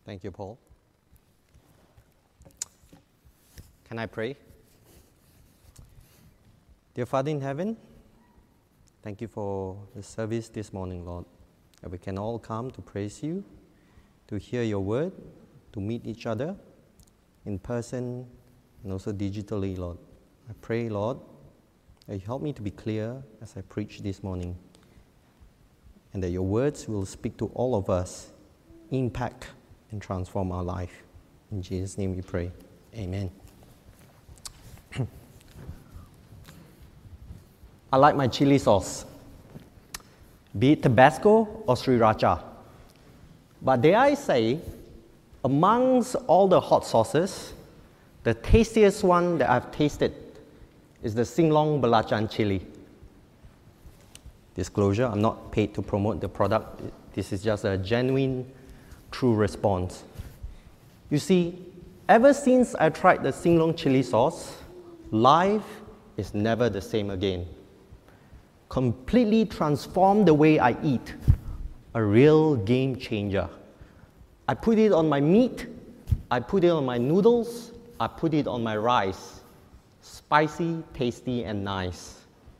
Thank you, Paul. Can I pray? Dear Father in heaven, thank you for the service this morning, Lord, that we can all come to praise you, to hear your word, to meet each other in person and also digitally, Lord. I pray, Lord, that you help me to be clear as I preach this morning, and that your words will speak to all of us, impact and transform our life. In Jesus' name we pray. Amen. I like my chili sauce, be it Tabasco or Sriracha. But dare I say, amongst all the hot sauces, the tastiest one that I've tasted is the Singlong Belacan chili. Disclosure, I'm not paid to promote the product. This is just a genuine, true response. You see, ever since I tried the Singlong chili sauce, life is never the same again. Completely transformed the way I eat. A real game changer. I put it on my meat, I put it on my noodles, I put it on my rice. Spicy, tasty, and nice.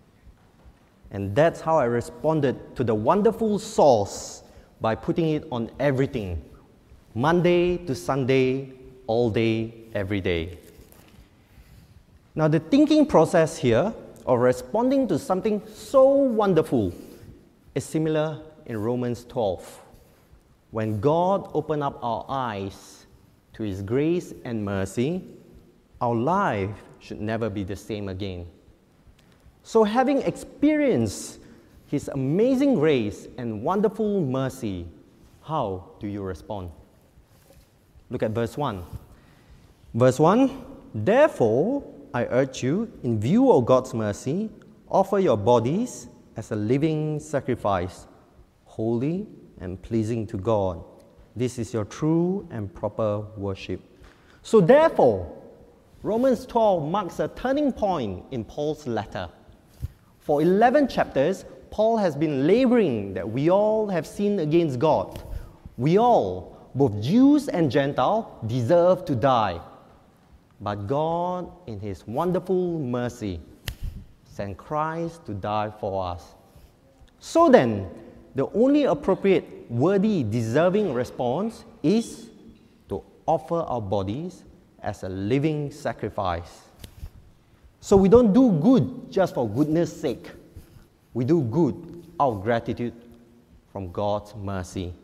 And that's how I responded to the wonderful sauce, by putting it on everything. Monday to Sunday, all day, every day. Now the thinking process here of responding to something so wonderful is similar in Romans 12. When God opened up our eyes to His grace and mercy, our life should never be the same again. So having experienced His amazing grace and wonderful mercy, how do you respond? Look at verse 1. Verse 1, therefore, I urge you, in view of God's mercy, offer your bodies as a living sacrifice, holy and pleasing to God. This is your true and proper worship. So therefore, Romans 12 marks a turning point in Paul's letter. For 11 chapters, Paul has been laboring that we all have sinned against God. We all, both Jews and Gentiles, deserve to die. But God, in His wonderful mercy, sent Christ to die for us. So then, the only appropriate, worthy, deserving response is to offer our bodies as a living sacrifice. So we don't do good just for goodness sake. We do good out of gratitude from God's mercy.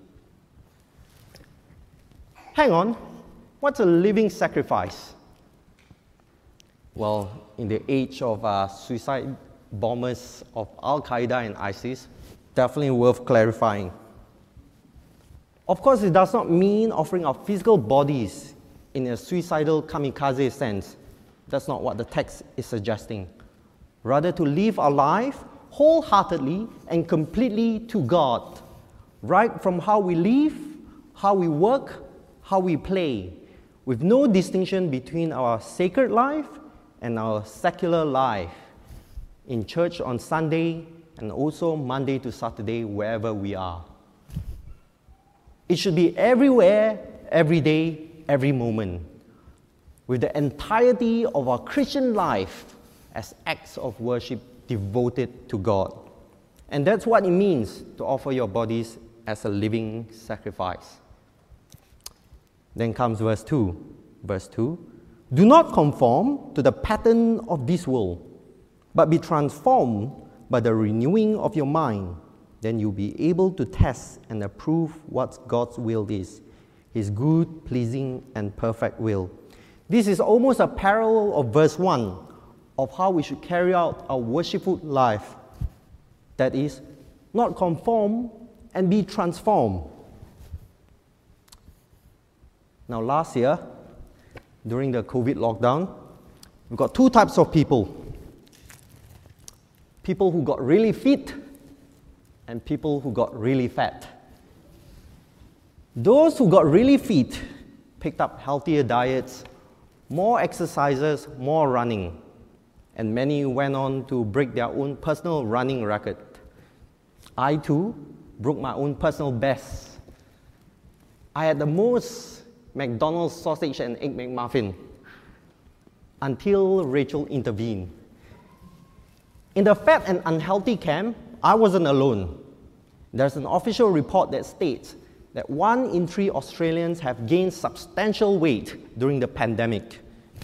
Hang on, what's a living sacrifice? Well, in the age of suicide bombers of Al-Qaeda and ISIS, definitely worth clarifying. Of course, it does not mean offering our physical bodies in a suicidal kamikaze sense. That's not what the text is suggesting. Rather, to live our life wholeheartedly and completely to God, right from how we live, how we work, how we play, with no distinction between our sacred life and our secular life, in church on Sunday and also Monday to Saturday, wherever we are. It should be everywhere, every day, every moment, with the entirety of our Christian life as acts of worship devoted to God. And that's what it means to offer your bodies as a living sacrifice. Then comes verse 2. Verse 2, do not conform to the pattern of this world, but be transformed by the renewing of your mind. Then you'll be able to test and approve what God's will is, His good, pleasing, and perfect will. This is almost a parallel of verse 1 of how we should carry out our worshipful life. That is, not conform and be transformed. Now last year, during the COVID lockdown, we've got two types of people. People who got really fit and people who got really fat. Those who got really fit picked up healthier diets, more exercises, more running, and many went on to break their own personal running record. I too broke my own personal best I had the most McDonald's sausage and egg McMuffin until Rachel intervened. In the fat and unhealthy camp, I wasn't alone. There's an official report that states that 1 in 3 Australians have gained substantial weight during the pandemic.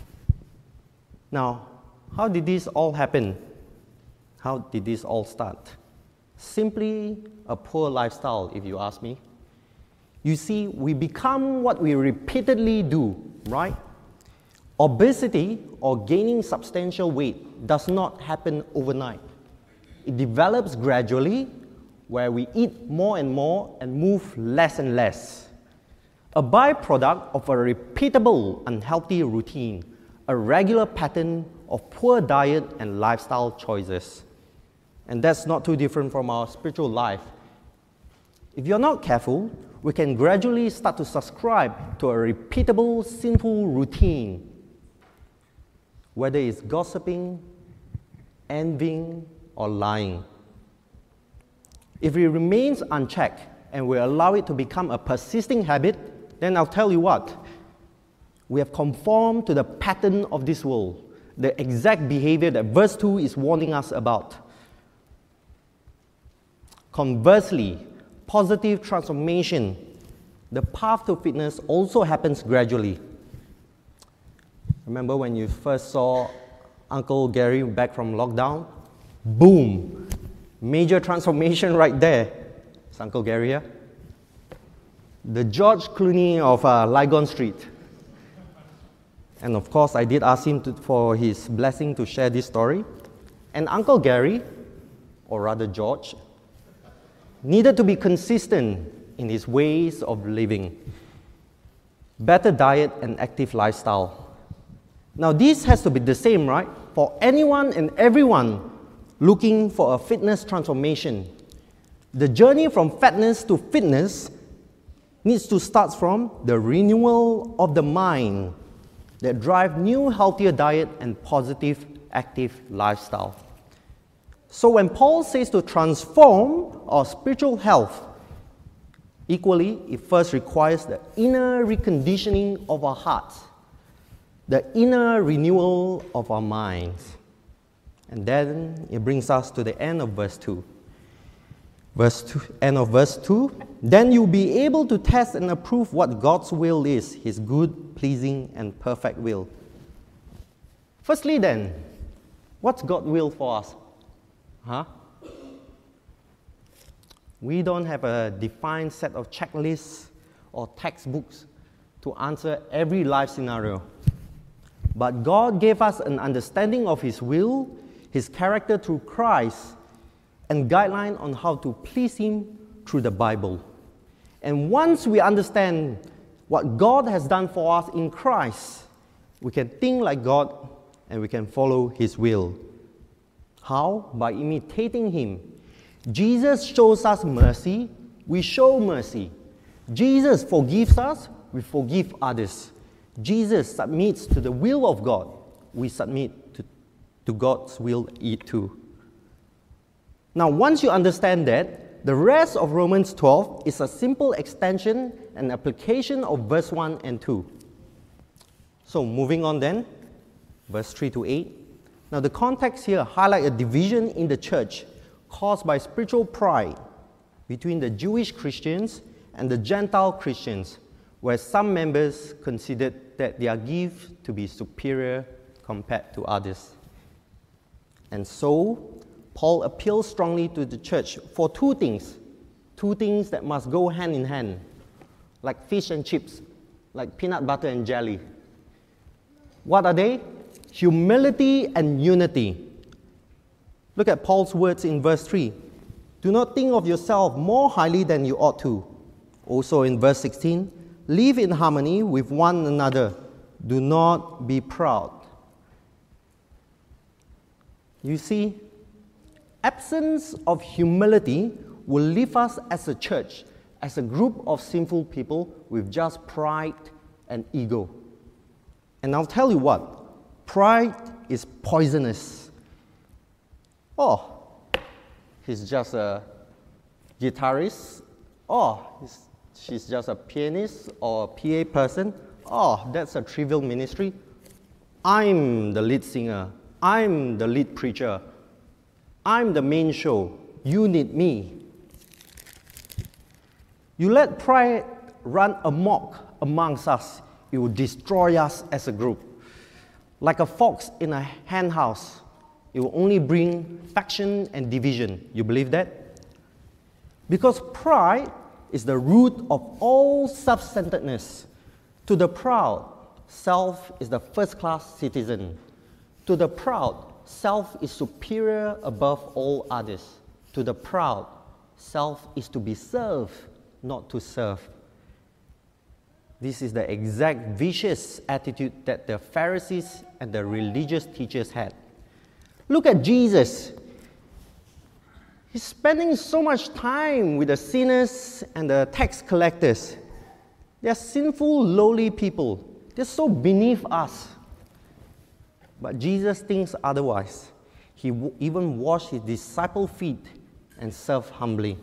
Now, how did this all happen? How did this all start? Simply a poor lifestyle, if you ask me. You see, we become what we repeatedly do, right? Obesity or gaining substantial weight does not happen overnight. It develops gradually, where we eat more and more and move less and less. A byproduct of a repeatable unhealthy routine, a regular pattern of poor diet and lifestyle choices. And that's not too different from our spiritual life. If you're not careful, we can gradually start to subscribe to a repeatable sinful routine, whether it's gossiping, envying, or lying. If it remains unchecked and we allow it to become a persisting habit, then I'll tell you what, we have conformed to the pattern of this world, the exact behavior that verse 2 is warning us about. Conversely, positive transformation, the path to fitness also happens gradually. Remember when you first saw Uncle Gary back from lockdown? Boom! Major transformation right there. It's Uncle Gary here. The George Clooney of Lygon Street. And of course, I did ask him for his blessing to share this story. And Uncle Gary, or rather George, needed to be consistent in his ways of living. Better diet and active lifestyle. Now, this has to be the same, right? For anyone and everyone looking for a fitness transformation. The journey from fatness to fitness needs to start from the renewal of the mind that drive new, healthier diet and positive, active lifestyle. So when Paul says to transform our spiritual health, equally, it first requires the inner reconditioning of our hearts, the inner renewal of our minds. And then it brings us to the end of verse 2. End of verse 2. Then you'll be able to test and approve what God's will is, His good, pleasing, and perfect will. Firstly then, what's God's will for us? We don't have a defined set of checklists or textbooks to answer every life scenario. But God gave us an understanding of His will, His character through Christ, and guideline on how to please Him through the Bible. And once we understand what God has done for us in Christ, we can think like God and we can follow His will. How? By imitating Him. Jesus shows us mercy, we show mercy. Jesus forgives us, we forgive others. Jesus submits to the will of God, we submit to God's will too. Now, once you understand that, the rest of Romans 12 is a simple extension and application of verse 1 and 2. So, moving on then, verse 3 to 8. Now, the context here highlights a division in the church caused by spiritual pride between the Jewish Christians and the Gentile Christians, where some members considered that their gift to be superior compared to others. And so, Paul appeals strongly to the church for two things that must go hand in hand, like fish and chips, like peanut butter and jelly. What are they? Humility and unity. Look at Paul's words in verse 3. Do not think of yourself more highly than you ought to. Also in verse 16, live in harmony with one another. Do not be proud. You see, absence of humility will leave us as a church, as a group of sinful people with just pride and ego. And I'll tell you what, pride is poisonous. Oh, he's just a guitarist. Oh, he's she's just a pianist or a PA person. Oh, that's a trivial ministry. I'm the lead singer. I'm the lead preacher. I'm the main show. You need me. You let pride run amok amongst us, it will destroy us as a group. Like a fox in a hen house, it will only bring faction and division. You believe that? Because pride is the root of all self-centeredness. To the proud, self is the first-class citizen. To the proud, self is superior above all others. To the proud, self is to be served, not to serve. This is the exact vicious attitude that the Pharisees and the religious teachers had. Look at Jesus. He's spending so much time with the sinners and the tax collectors. They are sinful, lowly people. They're so beneath us. But Jesus thinks otherwise. He even washed his disciples' feet and served humbly.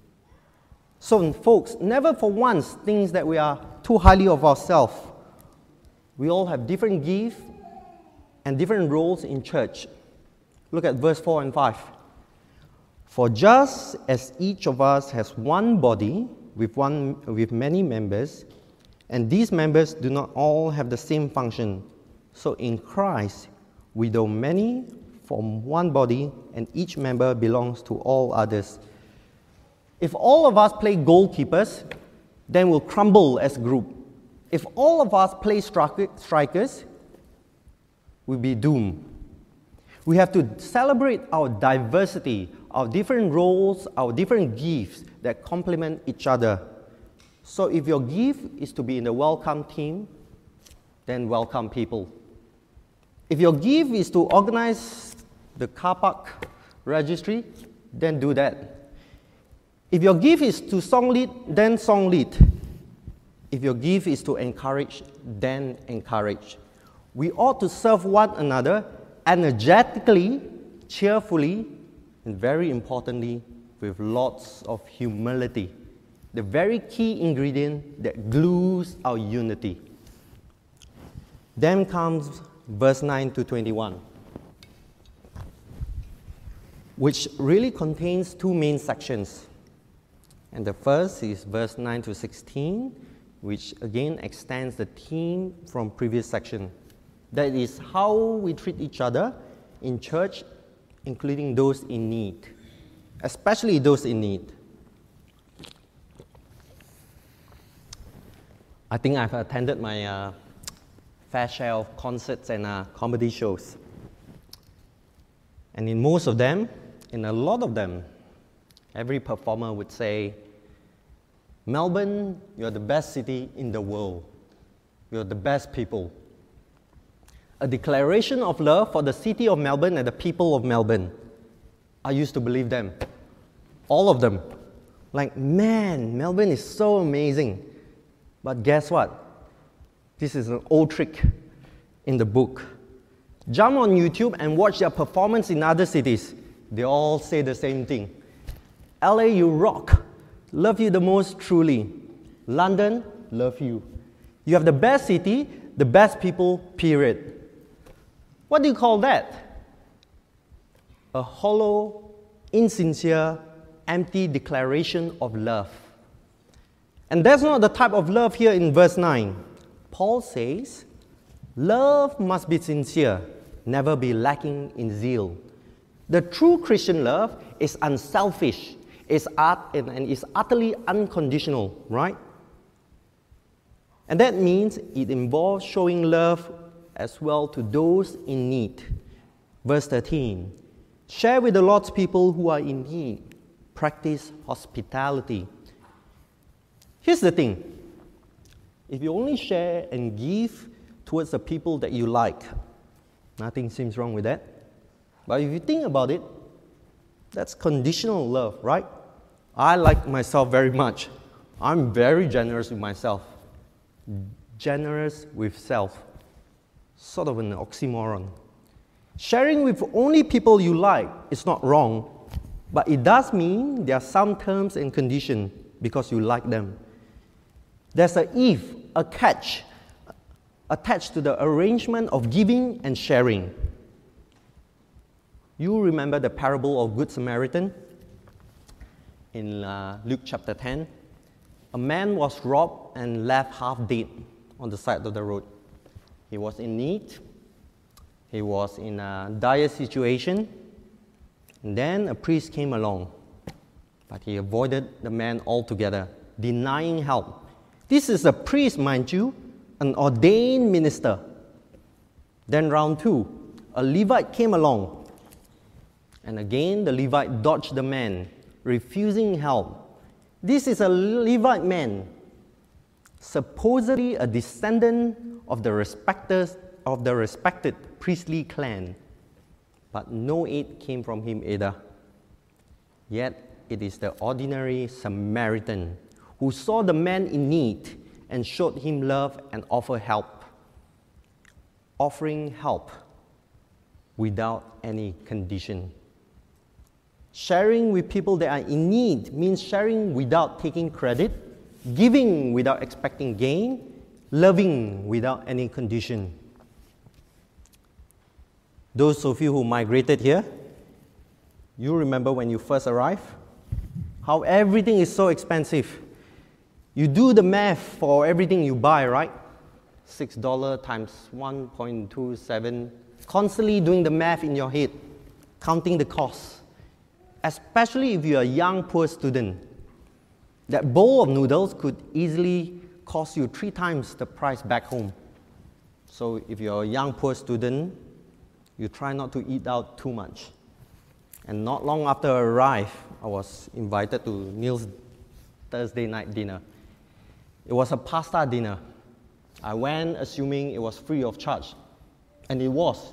So, folks, never for once think that we are too highly of ourselves. We all have different gifts and different roles in church. Look at verse 4 and 5. For just as each of us has one body with many members, and these members do not all have the same function, so in Christ we though many form one body, and each member belongs to all others. If all of us play goalkeepers, then we'll crumble as a group. If all of us play strikers, we'll be doomed. We have to celebrate our diversity, our different roles, our different gifts that complement each other. So if your gift is to be in the welcome team, then welcome people. If your gift is to organize the car park registry, then do that. If your gift is to song lead, then song lead. If your gift is to encourage, then encourage. We ought to serve one another energetically, cheerfully, and very importantly, with lots of humility. The very key ingredient that glues our unity. Then comes verse 9 to 21, which really contains two main sections. And the first is verse 9 to 16, which again extends the theme from previous section. That is how we treat each other in church, including those in need, especially those in need. I think I've attended my fair share of concerts and comedy shows. And in most of them, in a lot of them, every performer would say, Melbourne, you're the best city in the world. You're the best people. A declaration of love for the city of Melbourne and the people of Melbourne. I used to believe them. All of them. Like, man, Melbourne is so amazing. But guess what? This is an old trick in the book. Jump on YouTube and watch their performance in other cities. They all say the same thing. LA, you rock. Love you the most truly. London, love you. You have the best city, the best people, period. What do you call that? A hollow, insincere, empty declaration of love. And that's not the type of love here in verse 9. Paul says, love must be sincere, never be lacking in zeal. The true Christian love is unselfish, and is utterly unconditional, right? And that means it involves showing love as well to those in need. Verse 13, share with the Lord's people who are in need. Practice hospitality. Here's the thing. If you only share and give towards the people that you like, nothing seems wrong with that. But if you think about it, that's conditional love, right? I like myself very much. I'm very generous with myself. Generous with self. Sort of an oxymoron. Sharing with only people you like is not wrong, but it does mean there are some terms and conditions because you like them. There's a if, a catch, attached to the arrangement of giving and sharing. You remember the parable of Good Samaritan? In Luke chapter 10, a man was robbed and left half dead on the side of the road. He was in need. He was in a dire situation. And then a priest came along, but he avoided the man altogether, denying help. This is a priest, mind you, an ordained minister. Then round 2, a Levite came along. And again, the Levite dodged the man, refusing help. This is a Levite man, supposedly a descendant of the respected priestly clan. But no aid came from him either. Yet it is the ordinary Samaritan who saw the man in need and showed him love and offered help. Offering help without any condition. Sharing with people that are in need means sharing without taking credit, giving without expecting gain, loving without any condition. Those of you who migrated here, you remember when you first arrived? How everything is so expensive. You do the math for everything you buy, right? $6 times 1.27, constantly doing the math in your head, counting the costs. Especially if you're a young, poor student. That bowl of noodles could easily cost you 3 times the price back home. So if you're a young, poor student, you try not to eat out too much. And not long after I arrived, I was invited to Neil's Thursday night dinner. It was a pasta dinner. I went assuming it was free of charge. And it was.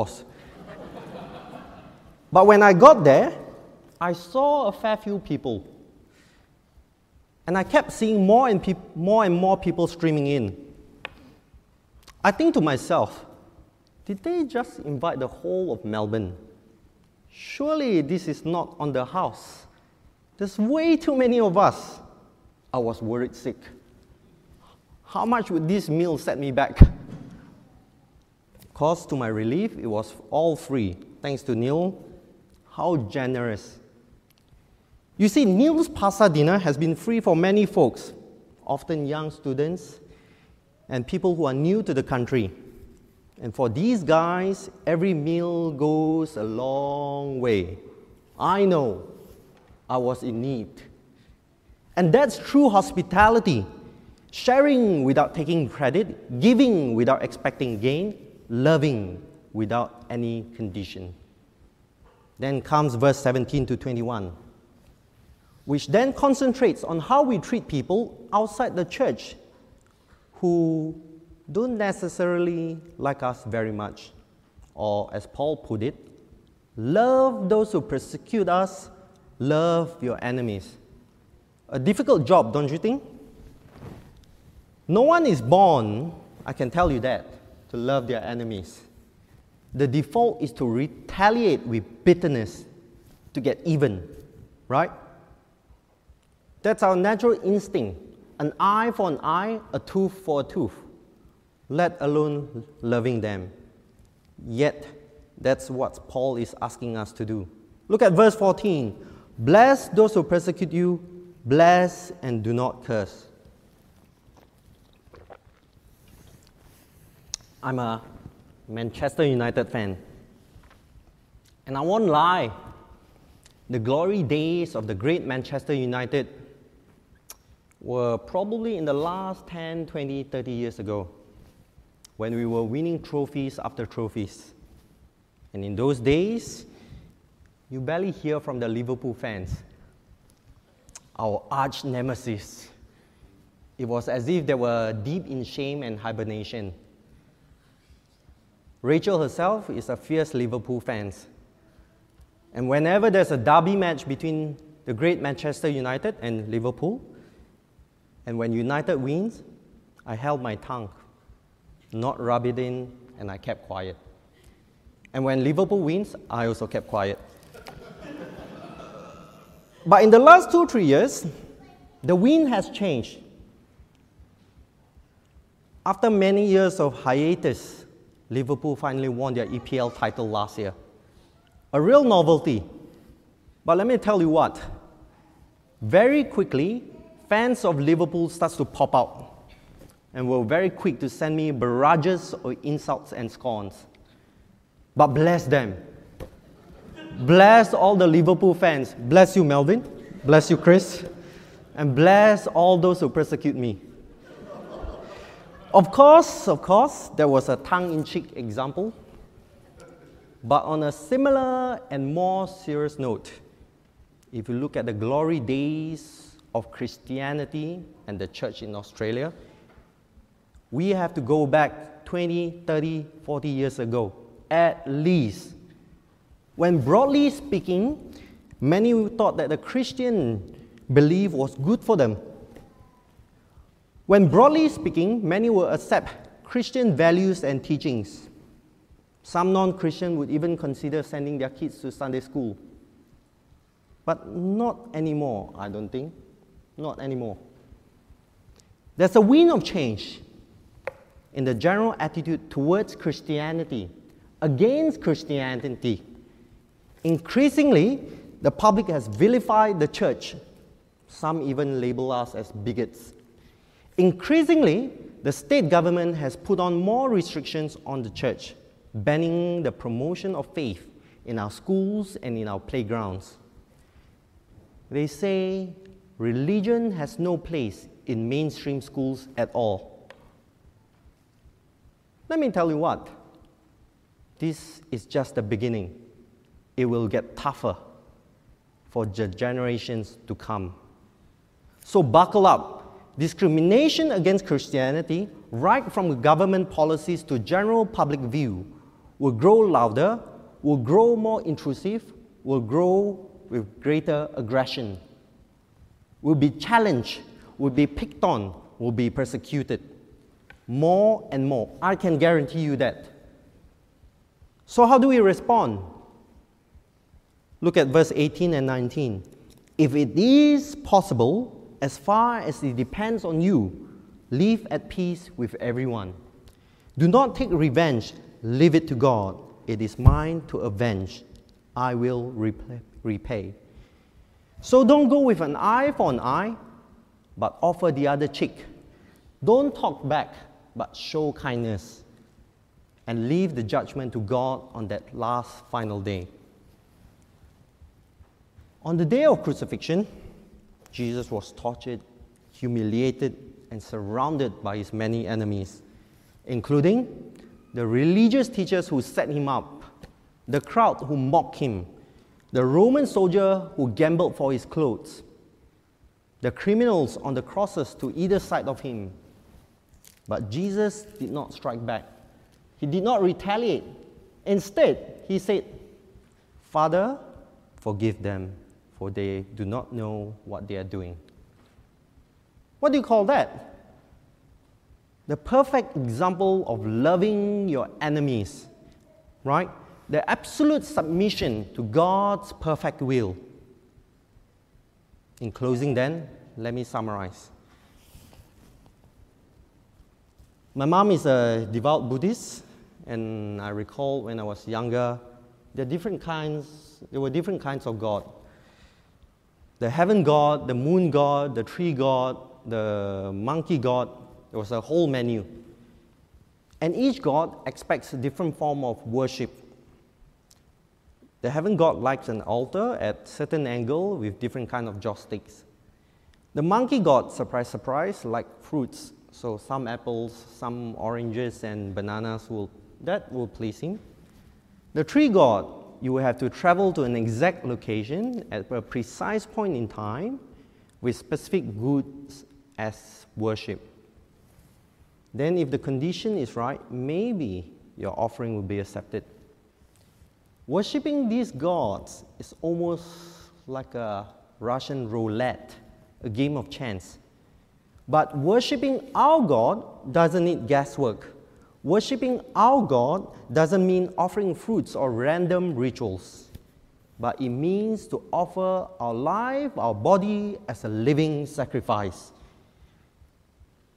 But when I got there, I saw a fair few people. And I kept seeing more and more people streaming in. I think to myself, did they just invite the whole of Melbourne? Surely this is not on the house. There's way too many of us. I was worried sick. How much would this meal set me back? Of course, to my relief, it was all free. Thanks to Neil. How generous. You see, Neil's pasta dinner has been free for many folks, often young students and people who are new to the country. And for these guys, every meal goes a long way. I know I was in need. And that's true hospitality. Sharing without taking credit, giving without expecting gain, loving without any condition. Then comes verse 17 to 21. Which then concentrates on how we treat people outside the church who don't necessarily like us very much. Or as Paul put it, love those who persecute us, love your enemies. A difficult job, don't you think? No one is born, I can tell you that, to love their enemies. The default is to retaliate with bitterness, to get even, right? That's our natural instinct. An eye for an eye, a tooth for a tooth, let alone loving them. Yet, that's what Paul is asking us to do. Look at verse 14. Bless those who persecute you, bless and do not curse. I'm a Manchester United fan. And I won't lie, the glory days of the great Manchester United were probably in the last 10, 20, 30 years ago, when we were winning trophies after trophies. And in those days, you barely hear from the Liverpool fans, our arch nemesis. It was as if they were deep in shame and hibernation. Rachel herself is a fierce Liverpool fan. And whenever there's a derby match between the great Manchester United and Liverpool, and when United wins, I held my tongue, not rub it in, and I kept quiet. And when Liverpool wins, I also kept quiet. But in the last 2-3 years, the wind has changed. After many years of hiatus, Liverpool finally won their EPL title last year. A real novelty. But let me tell you what, very quickly, fans of Liverpool starts to pop out and were very quick to send me barrages of insults and scorns. But bless them. Bless all the Liverpool fans. Bless you, Melvin. Bless you, Chris. And bless all those who persecute me. Of course, there was a tongue-in-cheek example. But on a similar and more serious note, if you look at the glory days of Christianity and the church in Australia, we have to go back 20, 30, 40 years ago, at least. When broadly speaking, many thought that the Christian belief was good for them. When broadly speaking, many will accept Christian values and teachings. Some non-Christian would even consider sending their kids to Sunday school. But not anymore, I don't think. Not anymore. There's a wind of change in the general attitude towards Christianity, against Christianity. Increasingly, the public has vilified the church. Some even label us as bigots. Increasingly, the state government has put on more restrictions on the church, banning the promotion of faith in our schools and in our playgrounds. They say religion has no place in mainstream schools at all. Let me tell you what, this is just the beginning. It will get tougher for the generations to come. So buckle up. Discrimination against Christianity, right from government policies to general public view, will grow louder, will grow more intrusive, will grow with greater aggression, will be challenged, will be picked on, will be persecuted. More and more. I can guarantee you that. So how do we respond? Look at verse 18 and 19. If it is possible, as far as it depends on you, live at peace with everyone. Do not take revenge, leave it to God. It is mine to avenge. I will repay. So don't go with an eye for an eye, but offer the other cheek. Don't talk back, but show kindness. And leave the judgment to God on that last final day. On the day of crucifixion, Jesus was tortured, humiliated, and surrounded by his many enemies, including the religious teachers who set him up, the crowd who mocked him, the Roman soldier who gambled for his clothes, the criminals on the crosses to either side of him. But Jesus did not strike back. He did not retaliate. Instead, he said, "Father, forgive them, for they do not know what they are doing." What do you call that? The perfect example of loving your enemies, right? The absolute submission to God's perfect will. In closing then, let me summarize. My mom is a devout Buddhist, and I recall when I was younger, there were different kinds of God. The heaven God, the moon God, the tree God, the monkey God. There was a whole menu. And each God expects a different form of worship. The heaven God likes an altar at certain angle with different kind of joss-sticks. The monkey God, surprise, surprise, like fruits. So some apples, some oranges and bananas will please him. The tree God, you will have to travel to an exact location at a precise point in time with specific goods as worship. Then if the condition is right, maybe your offering will be accepted. Worshipping these gods is almost like a Russian roulette, a game of chance. But worshipping our God doesn't need guesswork. Worshipping our God doesn't mean offering fruits or random rituals, but it means to offer our life, our body as a living sacrifice.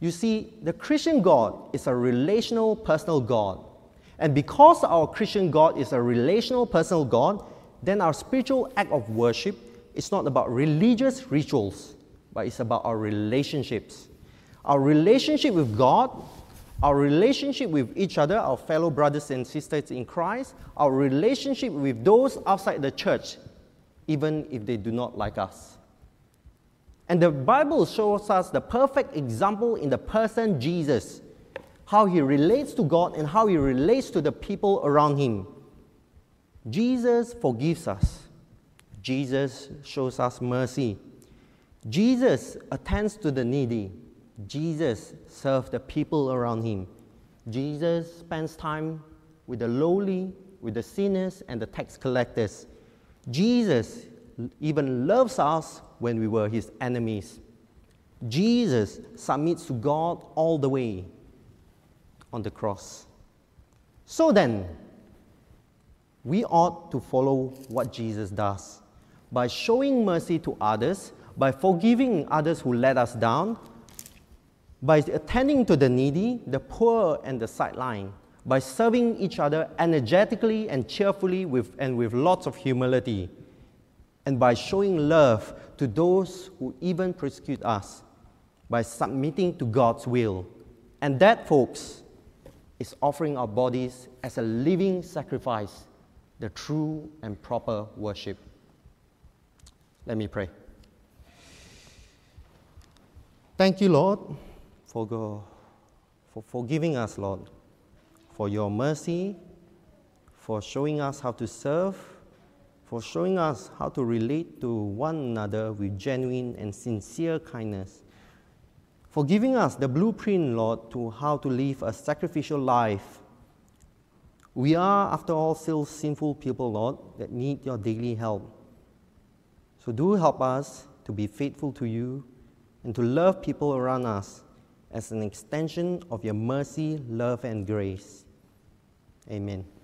You see, the Christian God is a relational, personal God. And because our Christian God is a relational, personal God, then our spiritual act of worship is not about religious rituals, but it's about our relationships. Our relationship with God, our relationship with each other, our fellow brothers and sisters in Christ, our relationship with those outside the church, even if they do not like us. And the Bible shows us the perfect example in the person Jesus, how he relates to God and how he relates to the people around him. Jesus forgives us. Jesus shows us mercy. Jesus attends to the needy. Jesus serves the people around him. Jesus spends time with the lowly, with the sinners and the tax collectors. Jesus even loves us when we were his enemies. Jesus submits to God all the way on the cross. So then, we ought to follow what Jesus does by showing mercy to others, by forgiving others who let us down, by attending to the needy, the poor, and the sideline, by serving each other energetically and cheerfully with lots of humility, and by showing love to those who even persecute us, by submitting to God's will. And that, folks, is offering our bodies as a living sacrifice, the true and proper worship. Let me pray. Thank you, Lord, for forgiving us, Lord, for your mercy, for showing us how to serve, for showing us how to relate to one another with genuine and sincere kindness, for giving us the blueprint, Lord, to how to live a sacrificial life. We are, after all, still sinful people, Lord, that need your daily help. So do help us to be faithful to you and to love people around us as an extension of your mercy, love, and grace. Amen.